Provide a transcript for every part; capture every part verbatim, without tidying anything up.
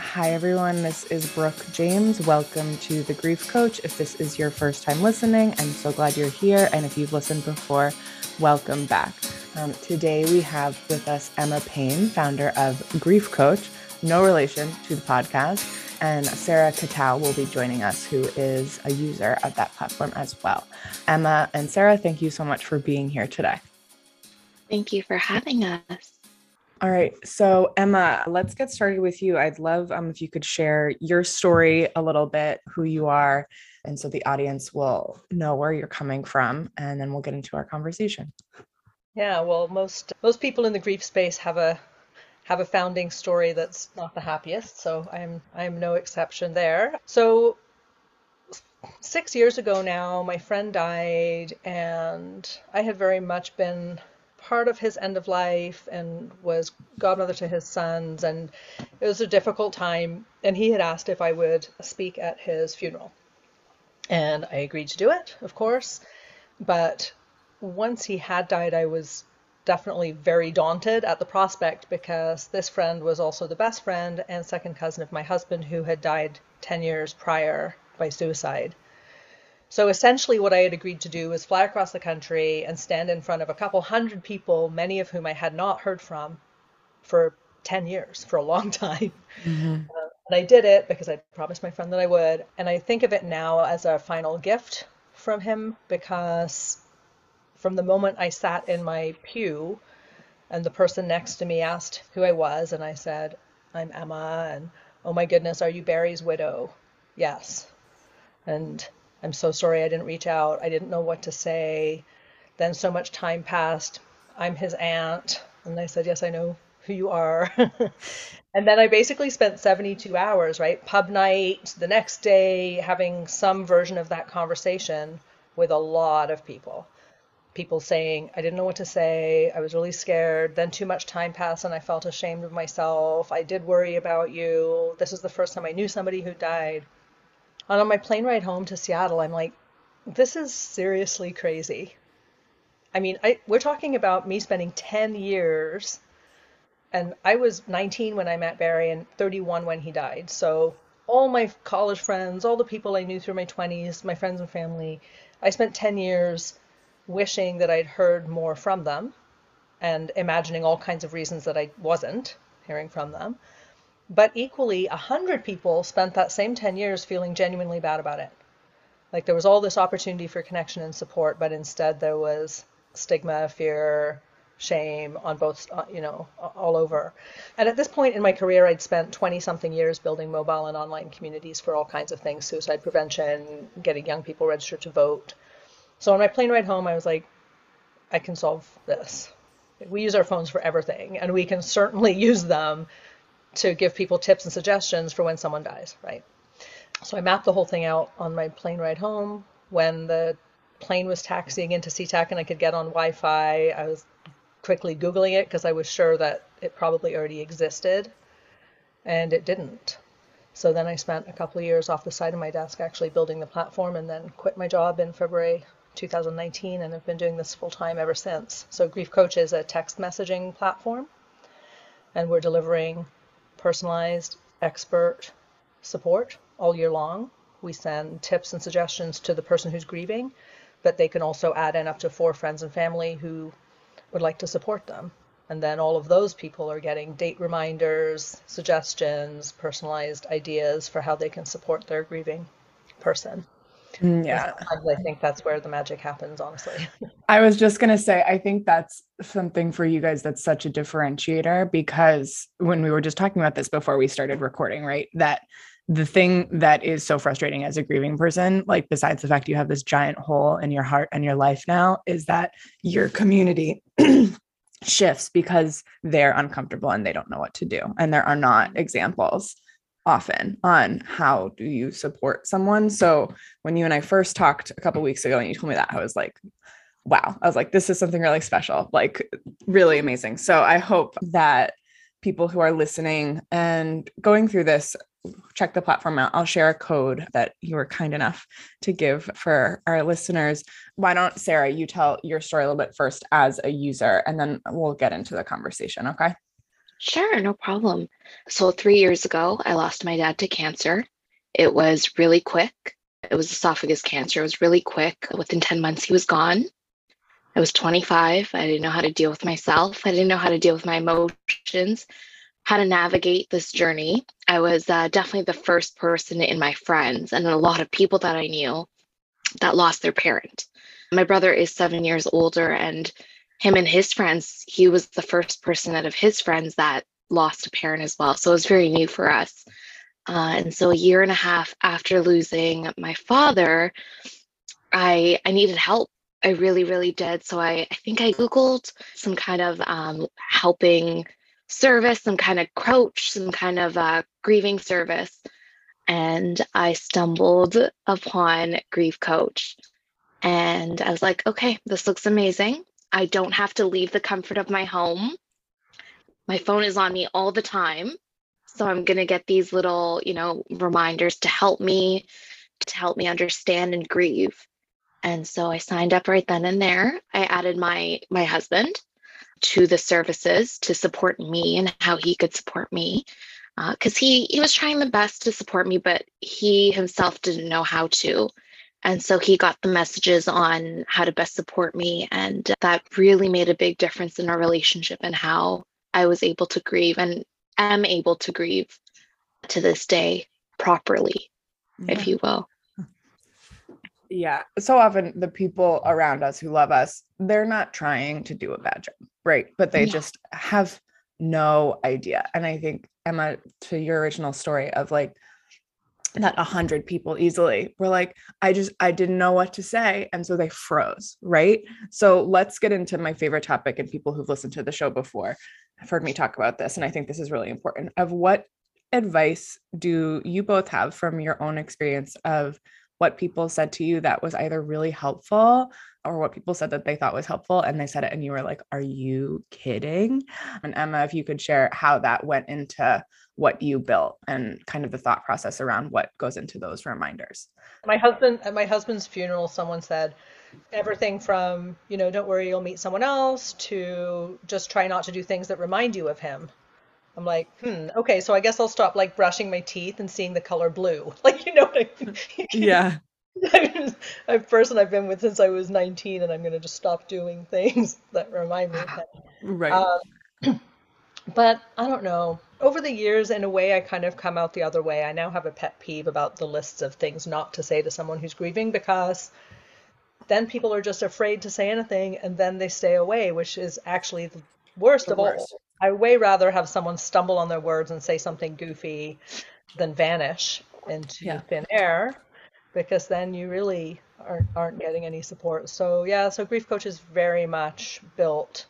Hi, everyone. This is Brooke James. Welcome to The Grief Coach. If this is your first time listening, I'm so glad you're here. And if you've listened before, welcome back. Um, today, we have with us Emma Payne, founder of Grief Coach, no relation to the podcast. And Sarah Katau will be joining us, who is a user of that platform as well. Emma and Sarah, thank you so much for being here today. Thank you for having us. All right. So Emma, let's get started with you. I'd love um, if you could share your story a little bit, who you are, and so the audience will know where you're coming from, and then we'll get into our conversation. Yeah, well, most most people in the grief space have a have a founding story that's not the happiest, so I'm I'm no exception there. So six years ago now, my friend died, and I had very much been part of his end of life and was godmother to his sons, and it was a difficult time. And he had asked if I would speak at his funeral, and I agreed to do it, of course. But once he had died, I was definitely very daunted at the prospect because this friend was also the best friend and second cousin of my husband, who had died ten years prior by suicide. So essentially what I had agreed to do was fly across the country and stand in front of a couple hundred people, many of whom I had not heard from for ten years, for a long time. Mm-hmm. Uh, and I did it because I promised my friend that I would. And I think of it now as a final gift from him, because from the moment I sat in my pew and the person next to me asked who I was, and I said, I'm Emma, and oh my goodness, are you Barry's widow? Yes. And I'm so sorry I didn't reach out. I didn't know what to say. Then so much time passed. I'm his aunt. And I said, yes, I know who you are. And then I basically spent seventy-two hours, right? Pub night, the next day, having some version of that conversation with a lot of people. People saying, I didn't know what to say. I was really scared. Then too much time passed and I felt ashamed of myself. I did worry about you. This is the first time I knew somebody who died. And on my plane ride home to Seattle, I'm like, this is seriously crazy. I mean, I, we're talking about me spending ten years, and I was nineteen when I met Barry and thirty-one when he died. So all my college friends, all the people I knew through my twenties, my friends and family, I spent ten years wishing that I'd heard more from them and imagining all kinds of reasons that I wasn't hearing from them. But equally, a hundred people spent that same ten years feeling genuinely bad about it. Like there was all this opportunity for connection and support, but instead there was stigma, fear, shame on both, you know, all over. And at this point in my career, I'd spent twenty something years building mobile and online communities for all kinds of things, suicide prevention, getting young people registered to vote. So on my plane ride home, I was like, I can solve this. We use our phones for everything, and we can certainly use them to give people tips and suggestions for when someone dies, right? So I mapped the whole thing out on my plane ride home. When the plane was taxiing into SeaTac and I could get on Wi-Fi, I was quickly Googling it because I was sure that it probably already existed, and it didn't. So then I spent a couple of years off the side of my desk actually building the platform, and then quit my job in February two thousand nineteen, and have been doing this full time ever since. So Grief Coach is a text messaging platform, and we're delivering personalized expert support all year long. We send tips and suggestions to the person who's grieving, but they can also add in up to four friends and family who would like to support them. And then all of those people are getting date reminders, suggestions, personalized ideas for how they can support their grieving person. Yeah. I think that's where the magic happens, honestly. I was just going to say, I think that's something for you guys that's such a differentiator, because when we were just talking about this before we started recording, right, that the thing that is so frustrating as a grieving person, like besides the fact you have this giant hole in your heart and your life now, is that your community shifts because they're uncomfortable and they don't know what to do. And there are not examples often on how do you support someone. So when you and I first talked a couple of weeks ago and you told me that, I was like, wow, I was like, this is something really special, like really amazing. So I hope that people who are listening and going through this, check the platform out. I'll share a code that you were kind enough to give for our listeners. Why don't, Sarah, you tell your story a little bit first as a user, and then we'll get into the conversation. Okay. Sure, no problem. So, three years ago, I lost my dad to cancer. It was really quick. It was esophagus cancer. It was really quick. Within ten months, he was gone. I was twenty-five. I didn't know how to deal with myself. I didn't know how to deal with my emotions, how to navigate this journey. I was uh, definitely the first person in my friends and a lot of people that I knew that lost their parent. My brother is seven years older, and him and his friends, he was the first person out of his friends that lost a parent as well. So it was very new for us. Uh, and so a year and a half after losing my father, I I needed help. I really, really did. So I, I think I Googled some kind of um, helping service, some kind of coach, some kind of uh, grieving service. And I stumbled upon Grief Coach. And I was like, okay, this looks amazing. I don't have to leave the comfort of my home. My phone is on me all the time. So I'm going to get these little, you know, reminders to help me, to help me understand and grieve. And so I signed up right then and there. I added my my husband to the services to support me and how he could support me. Because uh, he he was trying the best to support me, but he himself didn't know how to. And so he got the messages on how to best support me. And that really made a big difference in our relationship and how I was able to grieve and am able to grieve to this day properly, Yeah. if you will. Yeah. So often the people around us who love us, they're not trying to do a bad job, right? But they Yeah. just have no idea. And I think, Emma, to your original story of like that a hundred people easily were like, I just, I didn't know what to say. And so they froze, right? So let's get into my favorite topic, and people who've listened to the show before have heard me talk about this. And I think this is really important. Of what advice do you both have from your own experience of what people said to you that was either really helpful, or what people said that they thought was helpful and they said it and you were like, are you kidding? And Emma, if you could share how that went into what you built and kind of the thought process around what goes into those reminders. My husband, at my husband's funeral, someone said everything from, you know, don't worry, you'll meet someone else, to just try not to do things that remind you of him. I'm like, hmm, okay, so I guess I'll stop like brushing my teeth and seeing the color blue. Like, you know what I mean? Yeah. I'm a person I've been with since I was nineteen, and I'm going to just stop doing things that remind me of him. Right. Um, but I don't know. Over the years, in a way, I kind of come out the other way. I now have a pet peeve about the lists of things not to say to someone who's grieving, because then people are just afraid to say anything and then they stay away, which is actually the worst The of all. worst. I way rather have someone stumble on their words and say something goofy than vanish into Yeah. thin air, because then you really aren't, aren't getting any support. So yeah, so Grief Coach is very much built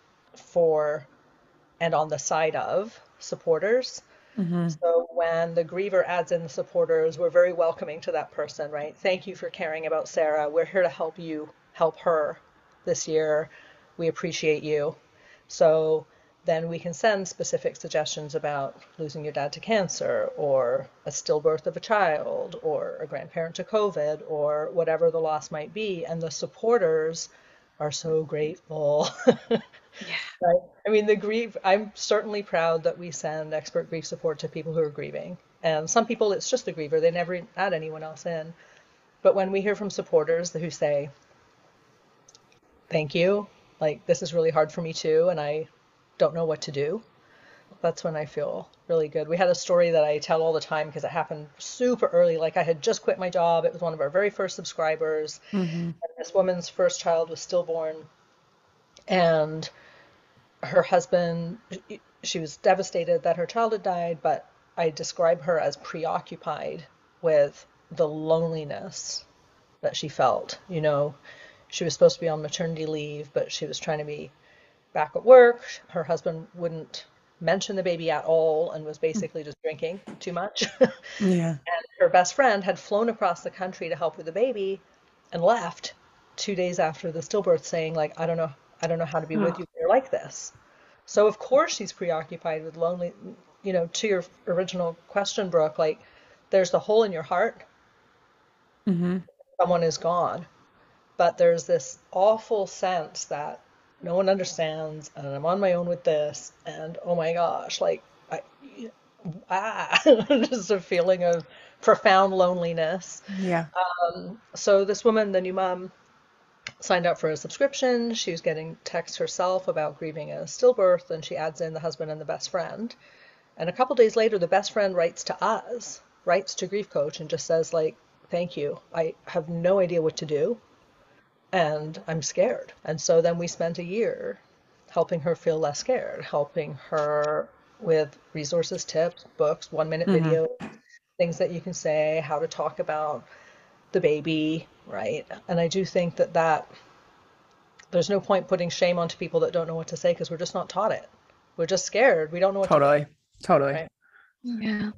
for and on the side of supporters. Mm-hmm. So when the griever adds in the supporters, we're very welcoming to that person, right? Thank you for caring about Sarah. We're here to help you help her this year. We appreciate you. So then we can send specific suggestions about losing your dad to cancer, or a stillbirth of a child, or a grandparent to COVID, or whatever the loss might be. And the supporters are so grateful. Yeah. Right. I mean, the grief, I'm certainly proud that we send expert grief support to people who are grieving. And some people, it's just the griever, they never add anyone else in. But when we hear from supporters who say, thank you, like, this is really hard for me too, and I don't know what to do, that's when I feel really good. We had a story that I tell all the time because it happened super early. Like, I had just quit my job. It was one of our very first subscribers. Mm-hmm. And this woman's first child was stillborn. And her husband, she was devastated that her child had died, but I describe her as preoccupied with the loneliness that she felt. You know, she was supposed to be on maternity leave, but she was trying to be back at work. Her husband wouldn't mention the baby at all and was basically just drinking too much. Yeah. And her best friend had flown across the country to help with the baby and left two days after the stillbirth, saying, like, I don't know, I don't know how to be with Oh, you when you're like this. So of course she's preoccupied with lonely, you know, to your original question, Brooke, like, there's the hole in your heart, Mm-hmm. someone is gone, but there's this awful sense that no one understands, and I'm on my own with this, and oh my gosh, like I, ah, just a feeling of profound loneliness. Yeah. Um, so this woman, the new mom, signed up for a subscription. She was getting texts herself about grieving a stillbirth, and she adds in the husband and the best friend. And a couple days later, the best friend writes to us, writes to Grief Coach, and just says, like, thank you. I have no idea what to do, and I'm scared. And so then we spent a year helping her feel less scared, helping her with resources, tips, books, one minute Mm-hmm. videos, things that you can say, how to talk about the baby, right? And I do think that that there's no point putting shame onto people that don't know what to say because we're just not taught it. We're just scared. We don't know what to Totally. do, Totally. right? Yeah.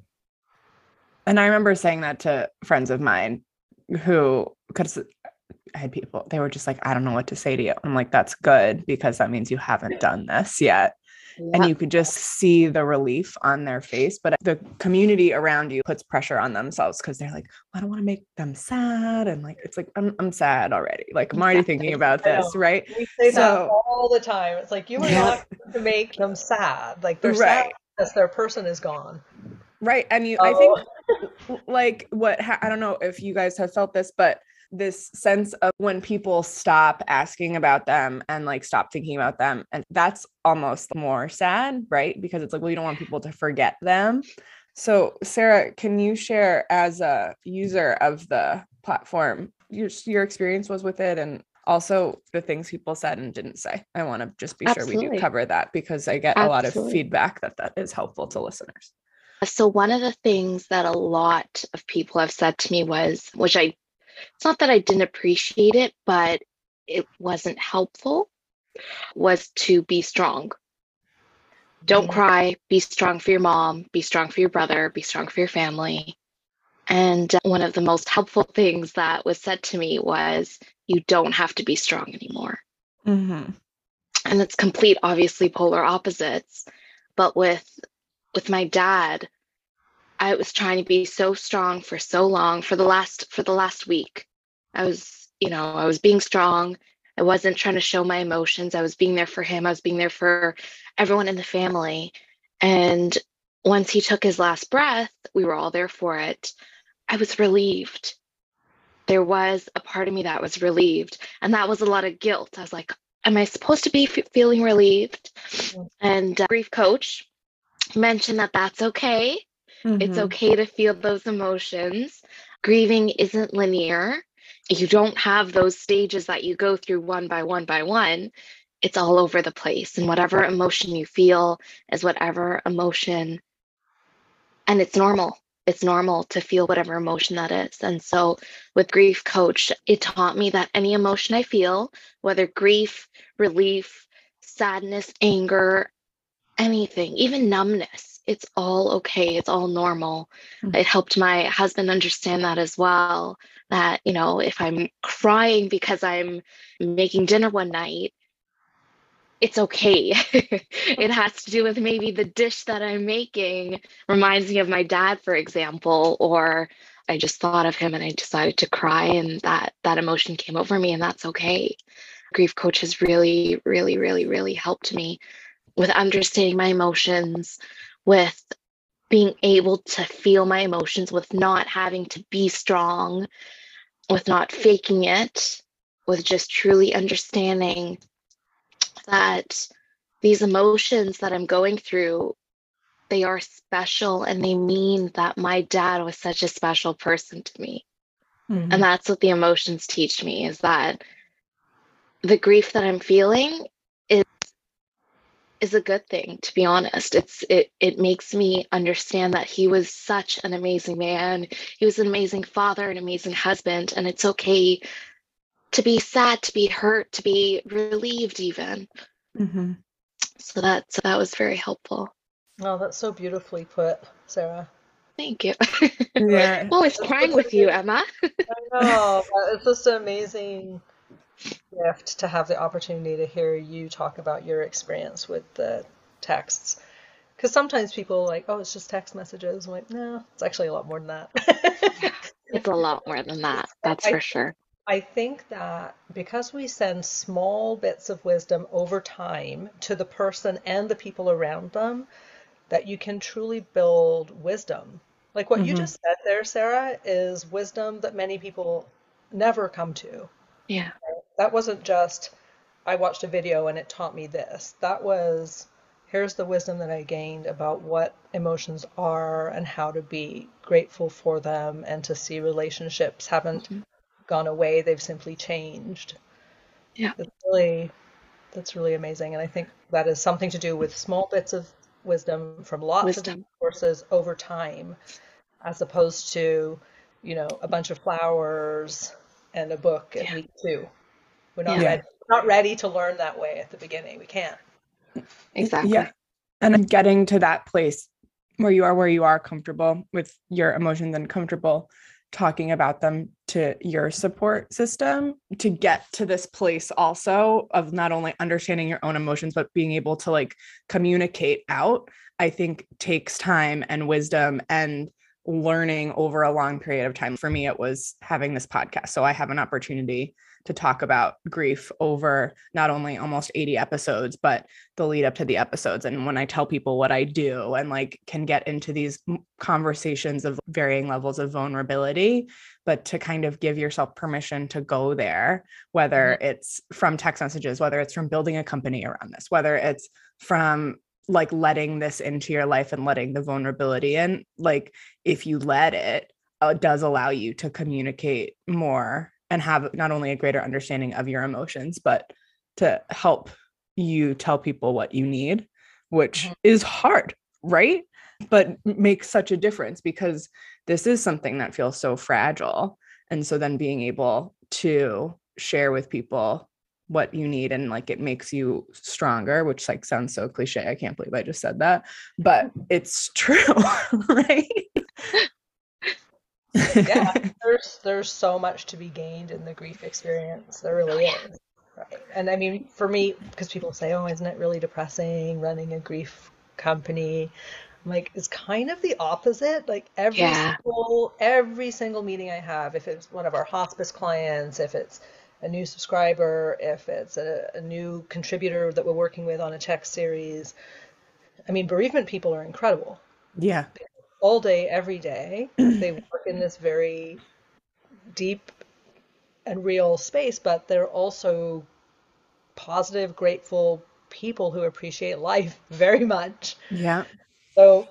And I remember saying that to friends of mine who, because I had people, they were just like, I don't know what to say to you. I'm like, that's good because that means you haven't done this yet. And Yep. you could just see the relief on their face. But the community around you puts pressure on themselves because they're like, I don't want to make them sad. And like, it's like, I'm, I'm sad already. Like, I'm already Exactly. thinking about I this, know. right? We say that So, all the time. It's like, you are yeah, not going to make them sad. Like, they're sad right, because their person is gone. right. And you, I think Oh, like what, ha- I don't know if you guys have felt this, but this sense of when people stop asking about them and like stop thinking about them. And that's almost more sad, right? Because it's like, well, you don't want people to forget them. So Sarah, can you share as a user of the platform, your, your experience was with it and also the things people said and didn't say? I want to just be sure we do Absolutely. cover that because I get a lot of Absolutely. feedback that that is helpful to listeners. So one of the things that a lot of people have said to me was, which I, it's not that I didn't appreciate it, but it wasn't helpful, was to be strong. Don't mhm. cry, be strong for your mom, be strong for your brother, be strong for your family. And one of the most helpful things that was said to me was, you don't have to be strong anymore. Mm-hmm. And it's complete, obviously, polar opposites. But with with my dad, I was trying to be so strong for so long for the last for the last week. I was, you know, I was being strong. I wasn't trying to show my emotions. I was being there for him. I was being there for everyone in the family. And once he took his last breath, we were all there for it. I was relieved. There was a part of me that was relieved, and that was a lot of guilt. I was like, am I supposed to be f- feeling relieved? And uh, grief coach mentioned that that's okay. It's Mm-hmm. okay to feel those emotions. Grieving isn't linear. You don't have those stages that you go through one by one by one. It's all over the place. And whatever emotion you feel is whatever emotion, and it's normal. It's normal to feel whatever emotion that is. And so with Grief Coach, it taught me that any emotion I feel, whether grief, relief, sadness, anger, anything, even numbness, it's all okay. It's all normal. Mm-hmm. It helped my husband understand that as well. That, you know, if I'm crying because I'm making dinner one night, it's okay. It has to do with maybe the dish that I'm making reminds me of my dad, for example, or I just thought of him and I decided to cry and that that emotion came over me, and that's okay. Grief Coach has really, really, really, really helped me with understanding my emotions, with being able to feel my emotions, with not having to be strong, with not faking it, with just truly understanding that these emotions that I'm going through, they are special and they mean that my dad was such a special person to me. Mm-hmm. And that's what the emotions teach me, is that the grief that I'm feeling is is a good thing, to be honest. It's it it makes me understand that he was such an amazing man. He was an amazing father, an amazing husband, and it's okay to be sad, to be hurt, to be relieved even. Mm-hmm. So that so that was very helpful. Oh, that's so beautifully put, Sarah. Thank you. Like, Yeah. I'm always it's crying such with a- you, Emma. I know, but it's just an amazing gift to have the opportunity to hear you talk about your experience with the texts. Because sometimes people are like, oh, it's just text messages. I'm like, no, it's actually a lot more than that. Yeah, it's a lot more than that. That's I for sure. I think that because we send small bits of wisdom over time to the person and the people around them, that you can truly build wisdom. Like what you Hmm. just said there, Sarah, is wisdom that many people never come to. Yeah. That wasn't just, I watched a video and it taught me this. That was, here's the wisdom that I gained about what emotions are and how to be grateful for them and to see relationships haven't Mhm. gone away, they've simply changed. Yeah. It's really, that's really amazing. And I think that is something to do with small bits of wisdom from lots of Wisdom. different sources over time, as opposed to, you know, a bunch of flowers and a book at Yeah. week two. We're not Yeah. Yeah. ready, not ready to learn that way at the beginning. We can't. Yeah. Exactly. And I'm getting to that place where you are, where you are comfortable with your emotions and comfortable talking about them to your support system, to get to this place also of not only understanding your own emotions, but being able to like communicate out, I think takes time and wisdom and learning over a long period of time. For me, it was having this podcast. So I have an opportunity to talk about grief over not only almost eighty episodes, but the lead up to the episodes. And when I tell people what I do and like can get into these conversations of varying levels of vulnerability, but to kind of give yourself permission to go there, whether Mm-hmm. it's from text messages, whether it's from building a company around this, whether it's from like letting this into your life and letting the vulnerability in, like if you let it, it does allow you to communicate more and have not only a greater understanding of your emotions, but to help you tell people what you need, which is hard, right? But makes such a difference because this is something that feels so fragile. And so then being able to share with people what you need and like it makes you stronger, which like sounds so cliche. I can't believe I just said that, but it's true, right? Yeah, there's there's so much to be gained in the grief experience. There Oh really yeah. is. Right. And I mean, for me, because people say, "Oh, isn't it really depressing running a grief company?" I'm like, it's kind of the opposite. Like every Yeah. single every single meeting I have, if it's one of our hospice clients, if it's a new subscriber, if it's a, a new contributor that we're working with on a text series, I mean, bereavement people are incredible. Yeah. All day, every day, they work in this very deep and real space, but they're also positive, grateful people who appreciate life very much. Yeah. So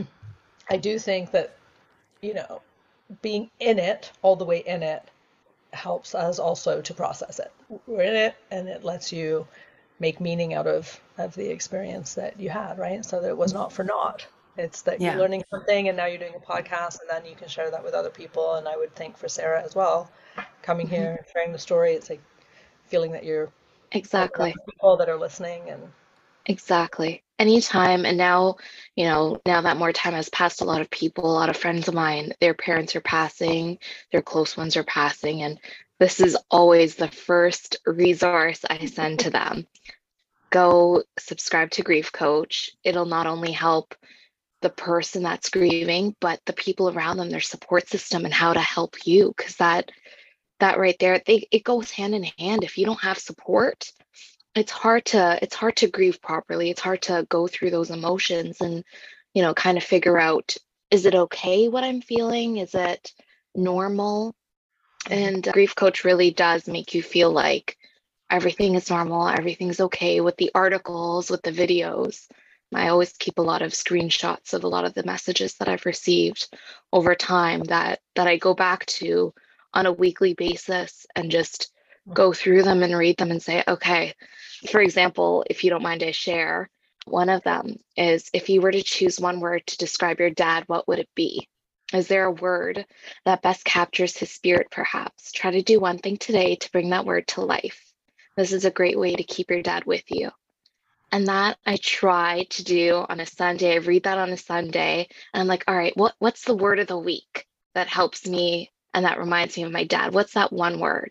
I do think that, you know, being in it, all the way in it, helps us also to process it. We're in it and it lets you make meaning out of, of the experience that you had, right? So that it was not for naught. It's that you're Yeah. learning something and now you're doing a podcast and then you can share that with other people. And I would think for Sarah as well, coming Mhm. here, sharing the story, it's like feeling that you're helping Exactly. other people that are listening. And Exactly. Anytime. And now, you know, now that more time has passed, a lot of people, a lot of friends of mine, their parents are passing, their close ones are passing. And this is always the first resource I send to them. Go subscribe to Grief Coach. It'll not only help the person that's grieving, but the people around them, their support system, and how to help you. Because that that right there, they, it goes hand in hand. If you don't have support, it's hard to it's hard to grieve properly. It's hard to go through those emotions and, you know, kind of figure out, is it okay what I'm feeling? Is it normal? And Grief Coach really does make you feel like everything is normal, everything's okay, with the articles, with the videos. I always keep a lot of screenshots of a lot of the messages that I've received over time that that I go back to on a weekly basis and just go through them and read them and say, okay, for example, if you don't mind, I share. One of them is, if you were to choose one word to describe your dad, what would it be? Is there a word that best captures his spirit, perhaps? Try to do one thing today to bring that word to life. This is a great way to keep your dad with you. And that I try to do on a Sunday. I read that on a Sunday, and I'm like, all right, what, what's the word of the week that helps me and that reminds me of my dad? What's that one word?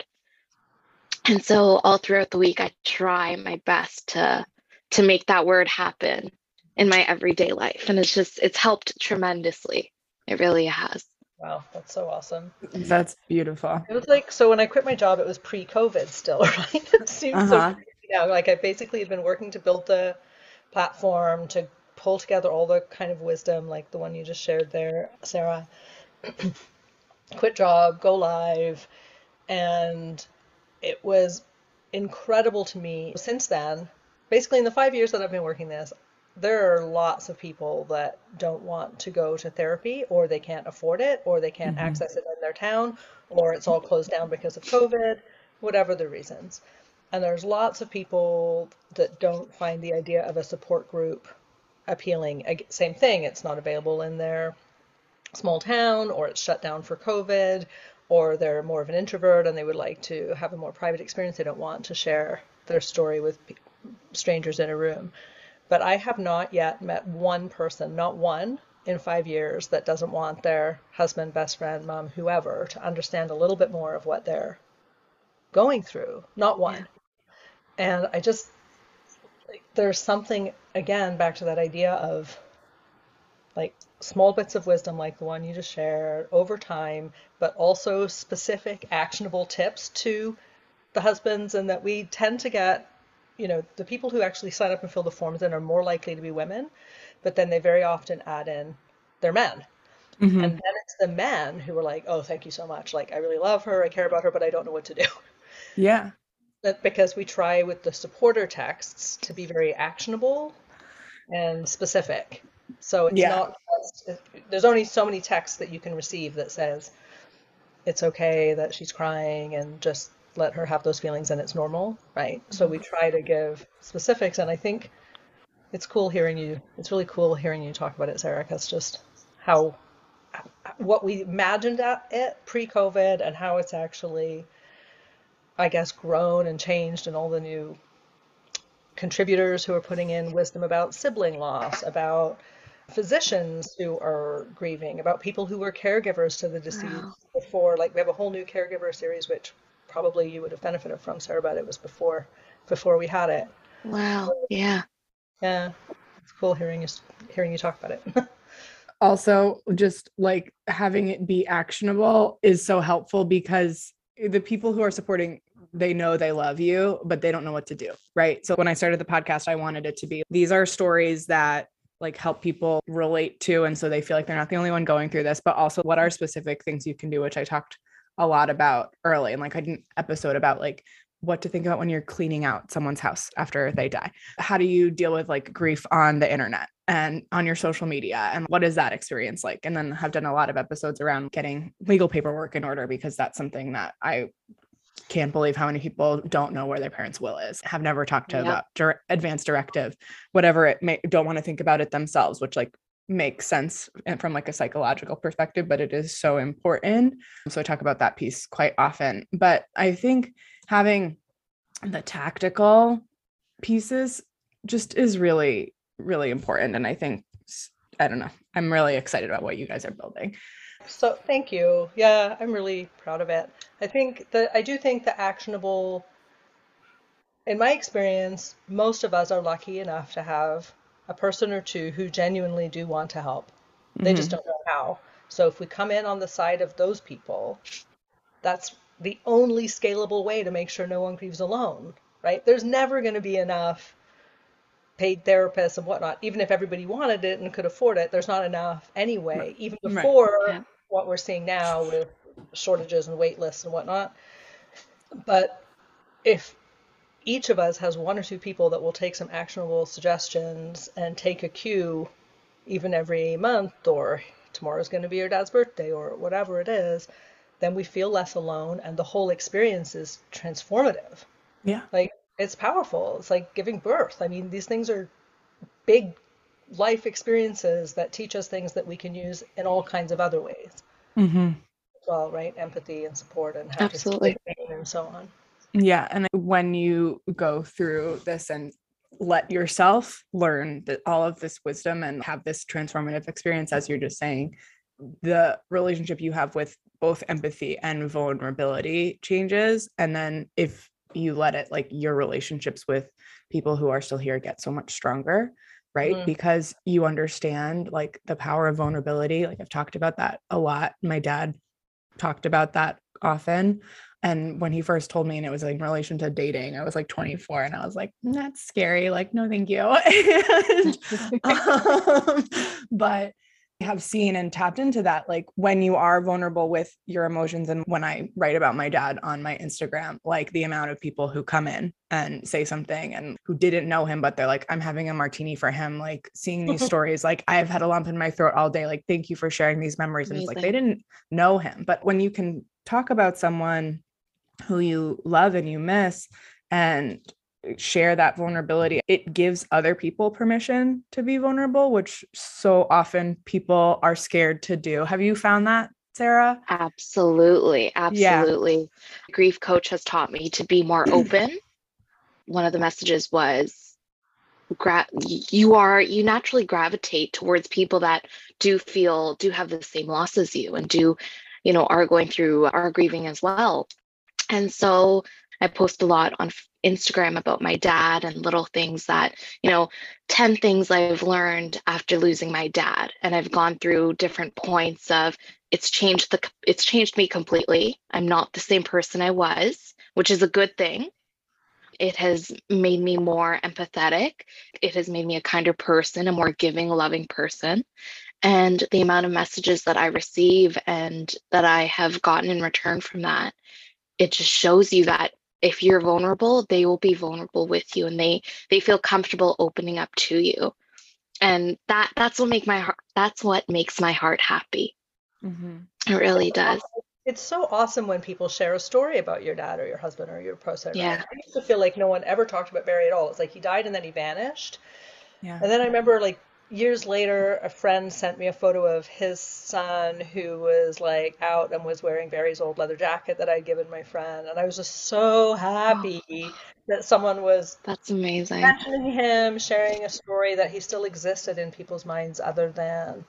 And so all throughout the week, I try my best to to make that word happen in my everyday life. And it's just, it's helped tremendously. It really has. Wow, that's so awesome. That's beautiful. It was like, so when I quit my job, it was pre-COVID still, right? It seems so Uh-huh. crazy now. Like I basically had been working to build the platform, to pull together all the kind of wisdom, like the one you just shared there, Sarah. Quit job, go live, and it was incredible to me. Since then, basically in the five years that I've been working this, there are lots of people that don't want to go to therapy, or they can't afford it, or they can't Hmm. access it in their town, or it's all closed down because of COVID, whatever the reasons. And there's lots of people that don't find the idea of a support group appealing. Ag- Same thing, it's not available in their small town, or it's shut down for COVID, or they're more of an introvert and they would like to have a more private experience. They don't want to share their story with strangers in a room. But I have not yet met one person, not one, in five years that doesn't want their husband, best friend, mom, whoever, to understand a little bit more of what they're going through. Not Yeah. one. And I just, there's something, again, back to that idea of like small bits of wisdom like the one you just shared over time, but also specific actionable tips to the husbands, and that we tend to get, you know, the people who actually sign up and fill the forms in are more likely to be women, but then they very often add in their men. And Hmm. then it's the men who are like, oh, thank you so much. Like, I really love her. I care about her, but I don't know what to do. Yeah. That because we try with the supporter texts to be very actionable and specific. So it's Yeah. not just, there's only so many texts that you can receive that says it's okay that she's crying and just let her have those feelings and it's normal, right? So we try to give specifics, and I think it's cool hearing you, it's really cool hearing you talk about it, Sarah, because just how, what we imagined at it pre-COVID and how it's actually, I guess, grown and changed, and all the new contributors who are putting in wisdom about sibling loss, about physicians who are grieving, about people who were caregivers to the deceased Wow. before. Like we have a whole new caregiver series, which probably you would have benefited from, Sarah, but it was before before we had it. Wow. Yeah. Yeah, it's cool hearing you hearing you talk about it. Also, just like having it be actionable is so helpful because the people who are supporting, they know they love you, but they don't know what to do. Right. So when I started the podcast, I wanted it to be, these are stories that like help people relate to. And so they feel like they're not the only one going through this, but also what are specific things you can do, which I talked a lot about early. And like I did an episode about like what to think about when you're cleaning out someone's house after they die. How do you deal with like grief on the internet and on your social media? And what is that experience like? And then have done a lot of episodes around getting legal paperwork in order, because that's something that I can't believe how many people don't know where their parents' will is, have never talked to Yep. about dir- advanced directive, whatever it may, don't want to think about it themselves, which like makes sense from like a psychological perspective, but it is so important. So I talk about that piece quite often. But I think having the tactical pieces just is really, really important. And I think, I don't know, I'm really excited about what you guys are building. So thank you. Yeah, I'm really proud of it. I think that I do think the actionable, in my experience, most of us are lucky enough to have a person or two who genuinely do want to help. They just Hmm. don't know how. So if we come in on the side of those people, that's the only scalable way to make sure no one grieves alone, right? There's never going to be enough paid therapists and whatnot. Even if everybody wanted it and could afford it, there's not enough Right. anyway, even Right. before Yeah. what we're seeing now with shortages and wait lists and whatnot. But if each of us has one or two people that will take some actionable suggestions and take a cue even every month, or tomorrow's going to be your dad's birthday, or whatever it is, then we feel less alone and the whole experience is transformative. Yeah. Like it's powerful. It's like giving birth. I mean, these things are big life experiences that teach us things that we can use in all kinds of other ways Hmm. as well, right? Empathy and support and how to see the Absolutely. pain and so on. Yeah. And when you go through this and let yourself learn that all of this wisdom and have this transformative experience, as you're just saying, the relationship you have with both empathy and vulnerability changes. And then if you let it, like your relationships with people who are still here get so much stronger. right? Mm. Because you understand like the power of vulnerability. Like I've talked about that a lot. My dad talked about that often. And when he first told me, and it was like in relation to dating, I was like twenty-four and I was like, that's scary. Like, no, thank you. and, um, but I have seen and tapped into that. Like when you are vulnerable with your emotions. And when I write about my dad on my Instagram, like the amount of people who come in and say something and who didn't know him, but they're like, I'm having a martini for him. Like seeing these stories, like I've had a lump in my throat all day. Like, thank you for sharing these memories. And it's like, they Amazing. didn't know him. But when you can talk about someone who you love and you miss and share that vulnerability, it gives other people permission to be vulnerable, which so often people are scared to do. Have you found that, Sarah? Absolutely. Yeah. Absolutely. Grief coach has taught me to be more open. One of the messages was gra- you are you naturally gravitate towards people that do feel do have the same loss as you and do, you know, are going through are grieving as well. And so I post a lot on Instagram about my dad and little things that, you know, ten things I've learned after losing my dad. And I've gone through different points of it's changed the it's changed me completely. I'm not the same person I was, which is a good thing. It has made me more empathetic. It has made me a kinder person, a more giving, loving person. And the amount of messages that I receive and that I have gotten in return from that, it just shows you that if you're vulnerable, they will be vulnerable with you and they they feel comfortable opening up to you. And that that's what make my heart that's what makes my heart happy. Mm-hmm. It really does. It's so awesome when people share a story about your dad or your husband or your person, right? Yeah. I used to feel like no one ever talked about Barry at all. It's like he died and then he vanished. Yeah. And then I remember like years later, a friend sent me a photo of his son who was like out and was wearing Barry's old leather jacket that I'd given my friend. And I was just so Oh, happy that someone was that's amazing. mentioning him, sharing a story that he still existed in people's minds other than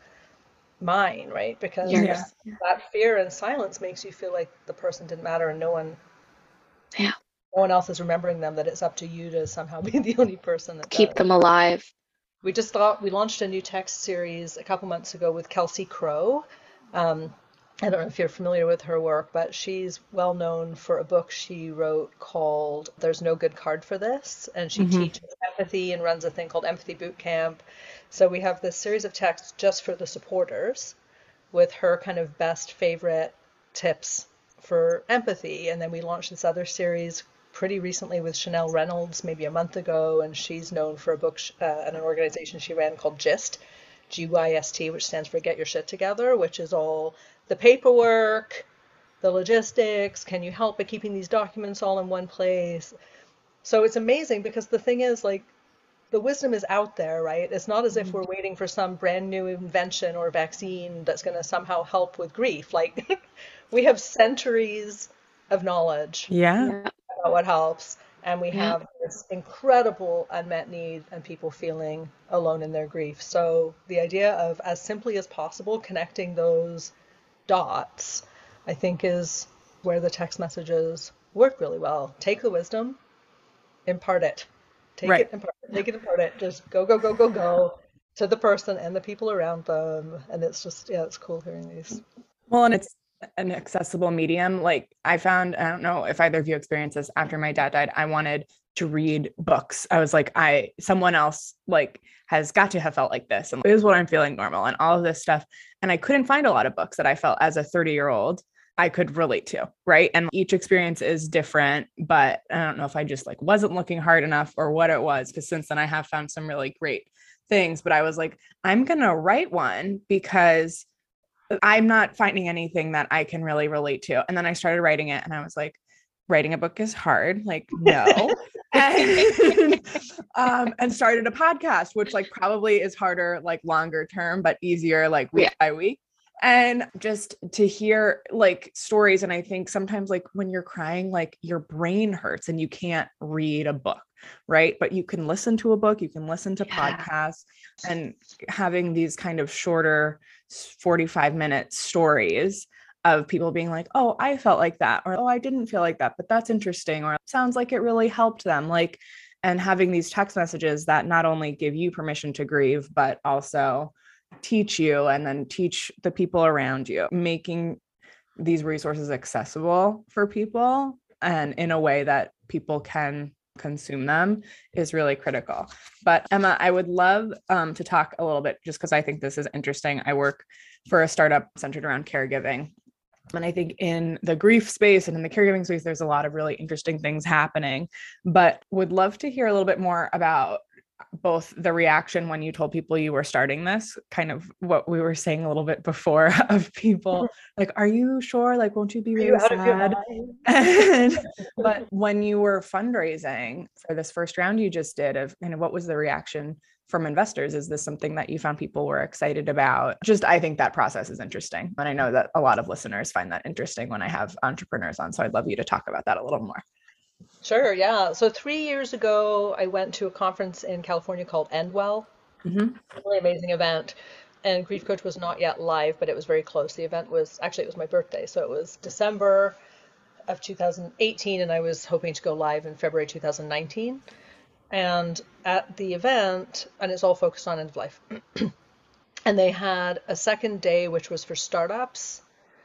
mine, right? Because Yeah. Yours. that fear and silence makes you feel like the person didn't matter and no one Yeah. no one else is remembering them, that it's up to you to somehow be the only person that Keep does. them alive. We just thought we launched a new text series a couple months ago with Kelsey Crow. Um, I don't know if you're familiar with her work, but she's well known for a book she wrote called There's No Good Card for This. And she Mm-hmm. teaches empathy and runs a thing called Empathy Boot Camp. So we have this series of texts just for the supporters with her kind of best favorite tips for empathy. And then we launched this other series pretty recently with Chanel Reynolds, maybe a month ago, and she's known for a book uh, and an organization she ran called GYST, G Y S T, which stands for Get Your Shit Together, which is all the paperwork, the logistics, can you help by keeping these documents all in one place? So it's amazing because the thing is, like, the wisdom is out there, right? It's not as if we're waiting for some brand new invention or vaccine that's going to somehow help with grief. Like, we have centuries of knowledge Yeah. Yeah. about what helps, and we Yeah. have this incredible unmet need and people feeling alone in their grief. So the idea of, as simply as possible, connecting those dots, I think, is where the text messages work really well. Take the wisdom, impart it. Take Right. it, impart it, take it, impart it. Just go, go, go, go, go to the person and the people around them. And it's just, yeah, it's cool hearing these. Well, and it's an accessible medium. Like I found, I don't know if either of you experienced this after my dad died, I wanted to read books. I was like, I, someone else like has got to have felt like this. And this is what I'm feeling normal and all of this stuff. And I couldn't find a lot of books that I felt as a thirty year old I could relate to. Right. And each experience is different, but I don't know if I just like wasn't looking hard enough or what it was. Cause since then I have found some really great things, but I was like, I'm going to write one because I'm not finding anything that I can really relate to. And then I started writing it and I was like, writing a book is hard. Like, no. and, um, and started a podcast, which like probably is harder, like longer term, but easier, like week Yeah. by week. And just to hear like stories. And I think sometimes like when you're crying, like your brain hurts and you can't read a book, right? But you can listen to a book, you can listen to Yeah. podcasts, and having these kind of shorter forty-five minute stories of people being like, oh, I felt like that, or oh, I didn't feel like that, but that's interesting, or it sounds like it really helped them. Like And having these text messages that not only give you permission to grieve, but also teach you and then teach the people around you, making these resources accessible for people and in a way that people can consume them is really critical. But Emma, I would love um, to talk a little bit, just because I think this is interesting. I work for a startup centered around caregiving. And I think in the grief space and in the caregiving space, there's a lot of really interesting things happening, but would love to hear a little bit more about both the reaction when you told people you were starting this, kind of what we were saying a little bit before, of people like, are you sure? Like, won't you be really sad? And, but when you were fundraising for this first round you just did, of kind of what was the reaction from investors? Is this something that you found people were excited about? Just, I think that process is interesting. And I know that a lot of listeners find that interesting when I have entrepreneurs on. So I'd love you to talk about that a little more. Sure, yeah. So three years ago, I went to a conference in California called Endwell. Mm-hmm. Really amazing event. And Grief Coach was not yet live, but it was very close. The event was, actually, it was my birthday. So it was December of two thousand eighteen, and I was hoping to go live in February two thousand nineteen. And at the event, and it's all focused on end of life, and they had a second day, which was for startups,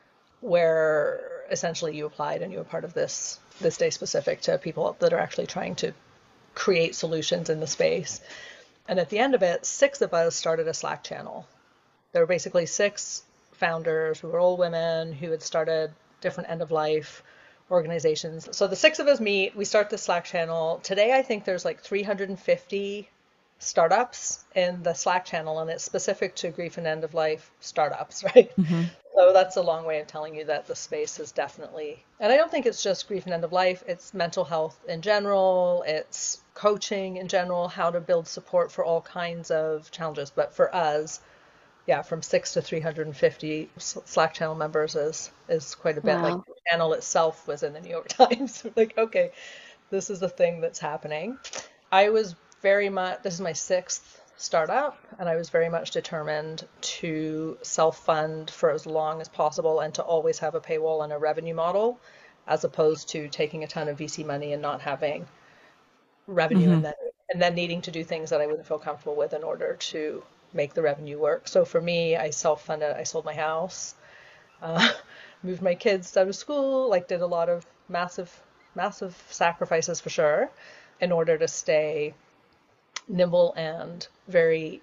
where essentially you applied and you were part of this this day specific to people that are actually trying to create solutions in the space. And at the end of it, six of us started a Slack channel. There were basically six founders who were all women who had started different end of life organizations. So the six of us meet, we start the Slack channel. Today, I think there's like three hundred fifty startups in the Slack channel, and it's specific to grief and end of life startups, right? Mm-hmm. So that's a long way of telling you that the space is definitely, and I don't think it's just grief and end of life, it's mental health in general, it's coaching in general, how to build support for all kinds of challenges. But for us, yeah, from six to three hundred fifty Slack channel members is is quite a bit. Wow. Like the channel itself was in the New York Times. Like, okay, this is the thing that's happening. I was very much, this is my sixth startup, and I was very much determined to self-fund for as long as possible and to always have a paywall and a revenue model, as opposed to taking a ton of V C money and not having revenue, Mm-hmm. and then and then needing to do things that I wouldn't feel comfortable with in order to make the revenue work. So for me, I self-funded. I sold my house, uh, moved my kids out of school, like did a lot of massive, massive sacrifices for sure, in order to stay nimble and very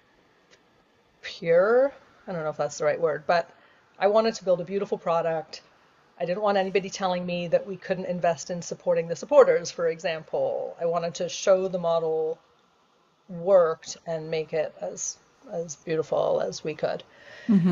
pure. I don't know if that's the right word, but I wanted to build a beautiful product. I didn't want anybody telling me that we couldn't invest in supporting the supporters, for example. I wanted to show the model worked and make it as as beautiful as we could. Mm-hmm.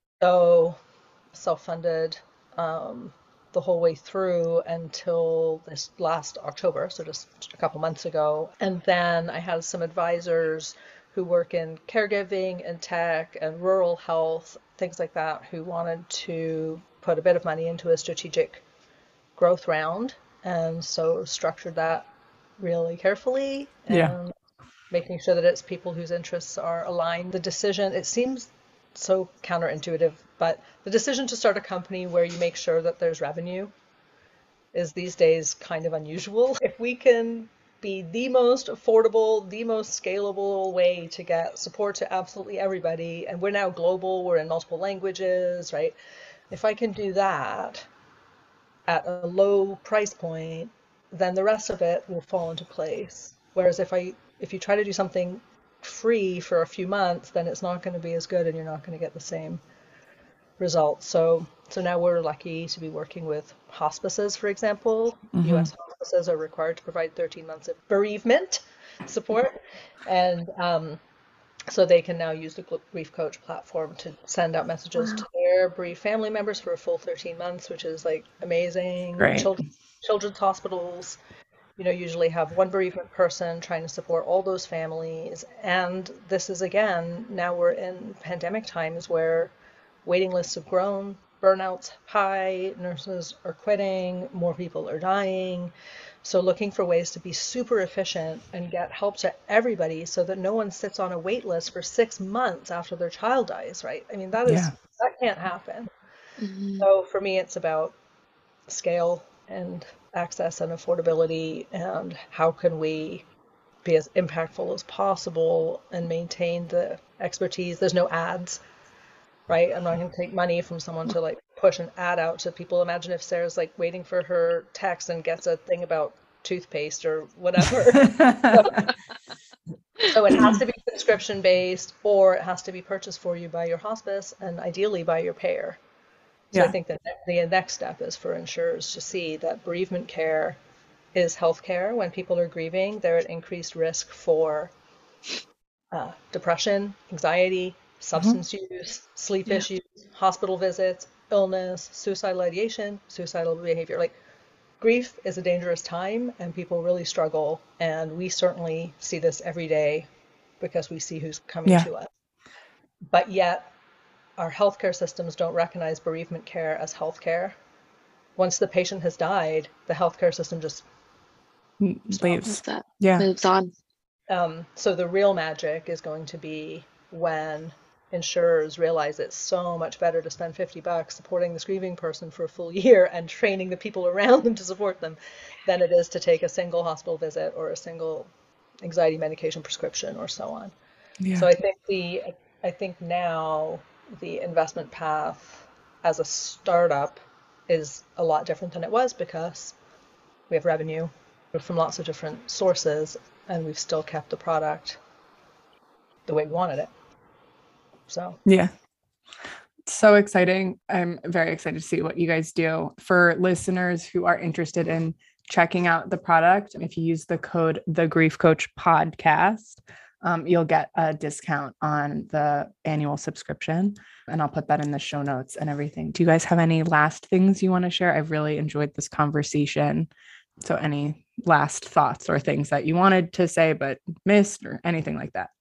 So self-funded um, the whole way through until this last October, so just a couple months ago. And then I had some advisors who work in caregiving and tech and rural health, things like that, who wanted to put a bit of money into a strategic growth round. And so structured that really carefully, and Yeah. making sure that it's people whose interests are aligned. The decision, it seems so counterintuitive, but the decision to start a company where you make sure that there's revenue is these days kind of unusual. If we can be the most affordable, the most scalable way to get support to absolutely everybody, and we're now global, we're in multiple languages, right? If I can do that at a low price point, then the rest of it will fall into place. Whereas if I if you try to do something free for a few months, then it's not going to be as good and you're not going to get the same results. So so now we're lucky to be working with hospices, for example. Mm-hmm. U S hospices are required to provide thirteen months of bereavement support. And um, so they can now use the Grief Coach platform to send out messages Wow. to their bereaved family members for a full thirteen months, which is like amazing. Great. Children, children's hospitals, you know, usually have one bereavement person trying to support all those families. And this is, again, now we're in pandemic times where waiting lists have grown, burnout's high, nurses are quitting, more people are dying. So looking for ways to be super efficient and get help to everybody so that no one sits on a wait list for six months after their child dies, right? I mean, that is, Yeah. that can't happen. Mhm. So for me, it's about scale and access and affordability, and how can we be as impactful as possible and maintain the expertise. There's no ads, right? I'm not going to take money from someone to like push an ad out to people. Imagine if Sarah's like waiting for her text and gets a thing about toothpaste or whatever. so, so it has to be subscription based, or it has to be purchased for you by your hospice and ideally by your payer. So Yeah. I think that the next step is for insurers to see that bereavement care is healthcare. When people are grieving, they're at increased risk for uh, depression, anxiety, substance mm-hmm. use, sleep yeah. issues, hospital visits, illness, suicidal ideation, suicidal behavior. Like, grief is a dangerous time and people really struggle. And we certainly see this every day because we see who's coming yeah. to us. But yet, our healthcare systems don't recognize bereavement care as healthcare. Once the patient has died, the healthcare system just leaves. That Yeah. moves on. Um, so the real magic is going to be when insurers realize it's so much better to spend fifty bucks supporting this grieving person for a full year and training the people around them to support them than it is to take a single hospital visit or a single anxiety medication prescription or so on. Yeah. So I think the I think now the investment path as a startup is a lot different than it was because we have revenue from lots of different sources and we've still kept the product the way we wanted it. So yeah, so exciting. I'm very excited to see what you guys do. For listeners who are interested in checking out the product, if you use the code The Grief Coach Podcast, um, you'll get a discount on the annual subscription, and I'll put that in the show notes and everything. Do you guys have any last things you want to share? I've really enjoyed this conversation. So any last thoughts or things that you wanted to say but missed or anything like that?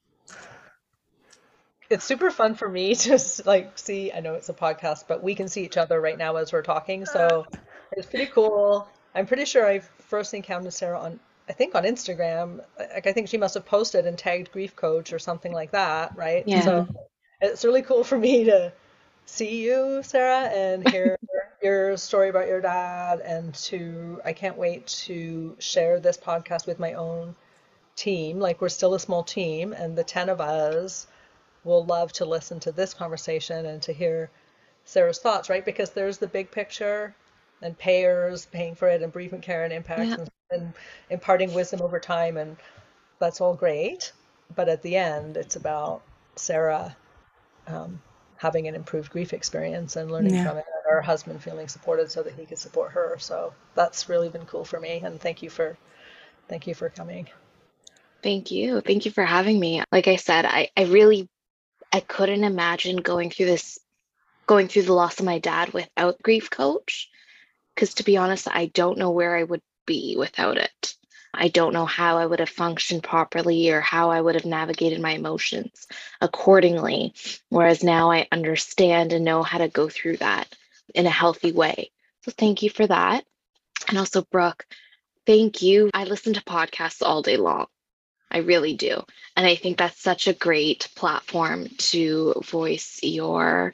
It's super fun for me to like see, I know it's a podcast, but we can see each other right now as we're talking. So it's pretty cool. I'm pretty sure I first encountered Sarah on, I think on Instagram. Like I think she must have posted and tagged Grief Coach or something like that, right? Yeah. So it's really cool for me to see you, Sarah, and hear your story about your dad, and to, I can't wait to share this podcast with my own team. Like we're still a small team and the ten of us will love to listen to this conversation and to hear Sarah's thoughts, right? Because there's the big picture and payers paying for it and bereavement care and impacts yeah. and, and imparting wisdom over time. And that's all great. But at the end, it's about Sarah um, having an improved grief experience and learning yeah. from it, and her husband feeling supported so that he could support her. So that's really been cool for me. And thank you for, thank you for coming. Thank you. Thank you for having me. Like I said, I, I really I couldn't imagine going through this, going through the loss of my dad without Grief Coach. Because to be honest, I don't know where I would be without it. I don't know how I would have functioned properly or how I would have navigated my emotions accordingly. Whereas now I understand and know how to go through that in a healthy way. So thank you for that. And also, Brooke, thank you. I listen to podcasts all day long. I really do. And I think that's such a great platform to voice your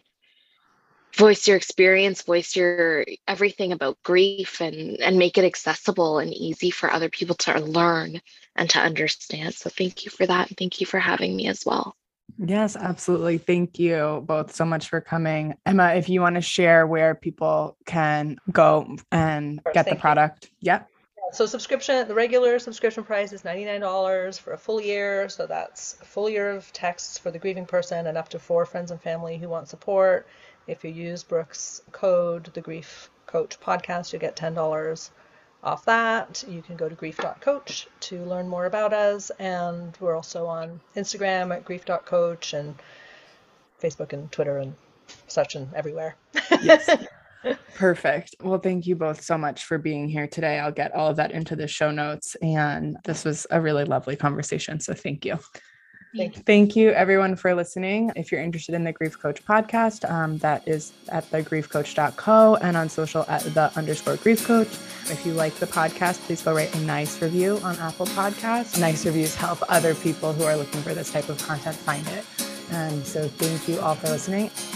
voice your experience, voice your everything about grief, and, and make it accessible and easy for other people to learn and to understand. So thank you for that. And thank you for having me as well. Yes, absolutely. Thank you both so much for coming. Emma, if you want to share where people can go and course, get the product. You. Yep. So subscription, the regular subscription price is ninety-nine dollars for a full year. So that's a full year of texts for the grieving person and up to four friends and family who want support. If you use Brooke's code, the Grief Coach Podcast, you get ten dollars off that. You can go to grief dot coach to learn more about us. And we're also on Instagram at grief dot coach and Facebook and Twitter and such and everywhere. Yes. Perfect. Well, thank you both so much for being here today. I'll get all of that into the show notes. And this was a really lovely conversation. So thank you. Thank you. Thank you, everyone, for listening. If you're interested in the Grief Coach podcast, um, that is at the grief coach dot co and on social at the underscore grief coach. If you like the podcast, please go write a nice review on Apple Podcasts. Nice reviews help other people who are looking for this type of content find it. And so thank you all for listening.